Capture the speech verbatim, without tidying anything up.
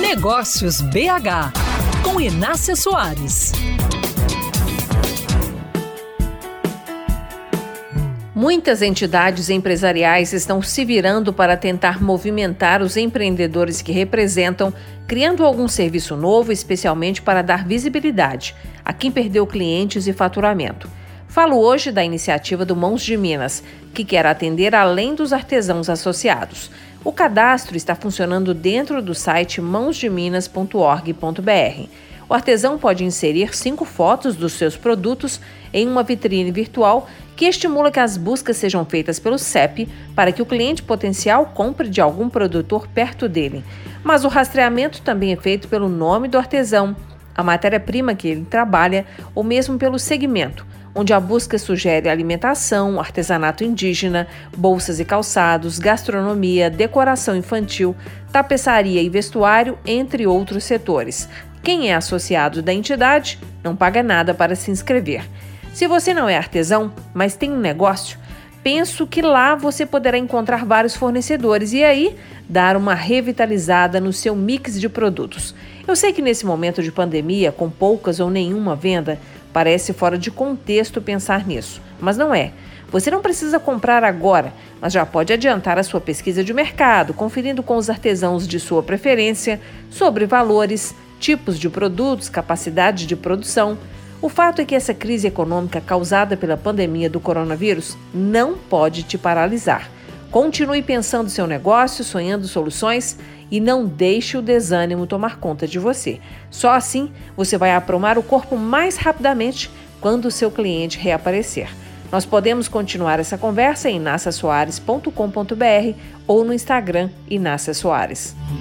Negócios B H, com Inácia Soares. Muitas entidades empresariais estão se virando para tentar movimentar os empreendedores que representam, criando algum serviço novo, especialmente para dar visibilidade a quem perdeu clientes e faturamento. Falo hoje da iniciativa do Mãos de Minas, que quer atender além dos artesãos associados. O cadastro está funcionando dentro do site mãos de minas ponto org ponto b r. O artesão pode inserir cinco fotos dos seus produtos em uma vitrine virtual que estimula que as buscas sejam feitas pelo C E P para que o cliente potencial compre de algum produtor perto dele. Mas o rastreamento também é feito pelo nome do artesão, a matéria-prima que ele trabalha ou mesmo pelo segmento, onde a busca sugere alimentação, artesanato indígena, bolsas e calçados, gastronomia, decoração infantil, tapeçaria e vestuário, entre outros setores. Quem é associado da entidade não paga nada para se inscrever. Se você não é artesão, mas tem um negócio, penso que lá você poderá encontrar vários fornecedores e aí dar uma revitalizada no seu mix de produtos. Eu sei que nesse momento de pandemia, com poucas ou nenhuma venda, parece fora de contexto pensar nisso, mas não é. Você não precisa comprar agora, mas já pode adiantar a sua pesquisa de mercado, conferindo com os artesãos de sua preferência sobre valores, tipos de produtos, capacidade de produção. O fato é que essa crise econômica causada pela pandemia do coronavírus não pode te paralisar. Continue pensando seu negócio, sonhando soluções e não deixe o desânimo tomar conta de você. Só assim você vai aprumar o corpo mais rapidamente quando o seu cliente reaparecer. Nós podemos continuar essa conversa em inácia soares ponto com ponto b r ou no Instagram Inácia Soares.